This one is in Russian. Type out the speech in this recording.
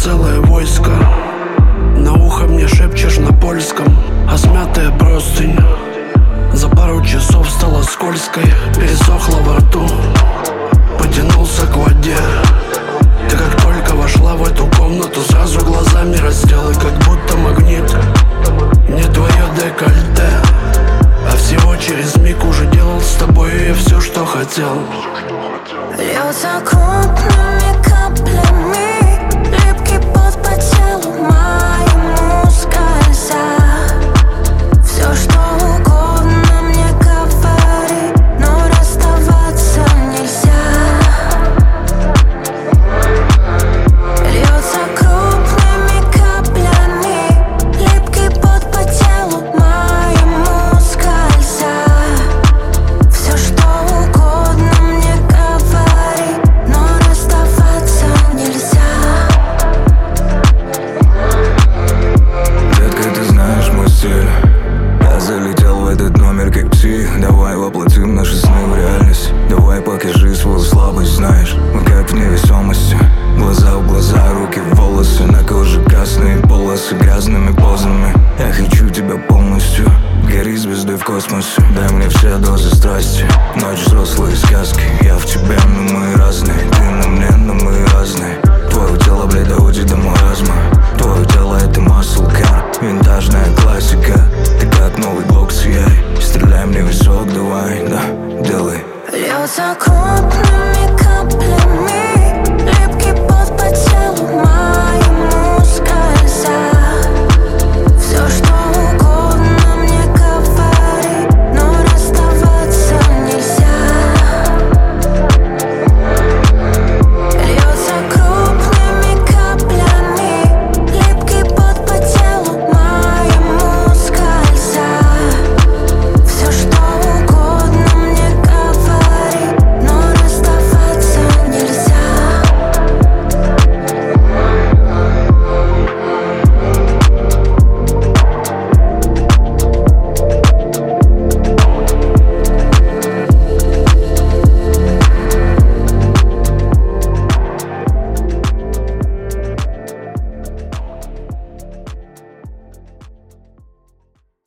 целое войско. На ухо мне шепчешь на польском, а смятая простынь за пару часов стала скользкой, пересохла во рту, потянулся к воде. Ты как только вошла в эту комнату, сразу глазами раздела, как будто магнит. Не твое декольте, а всего через миг уже делал с тобой я все, что хотел. Льется крупными каплями, липкий пот по телу моему скользя. Все, что угодно мне говори, но расставаться нельзя. Льется крупными каплями, липкий пот по телу моему скользя. Все, что угодно мне говори, но расставаться нельзя. Детка, ты знаешь мой стиль. Я залетел в этот номер как псих. Давай воплотим наши сны в реальность. Давай покажи свою слабость, знаешь, мы как в невесомости. Глаза в глаза, руки в волосы, на коже красные полосы грязными позами. Я хочу тебя полностью, гори звездой в космосе. Дай мне все дозы страсти, ночь взрослые сказки. Я в тебе, но мы разные, ты на мне, но мы разные. Твое тело, блядь, доводит до маразма. Твое тело это muscle car, винтажная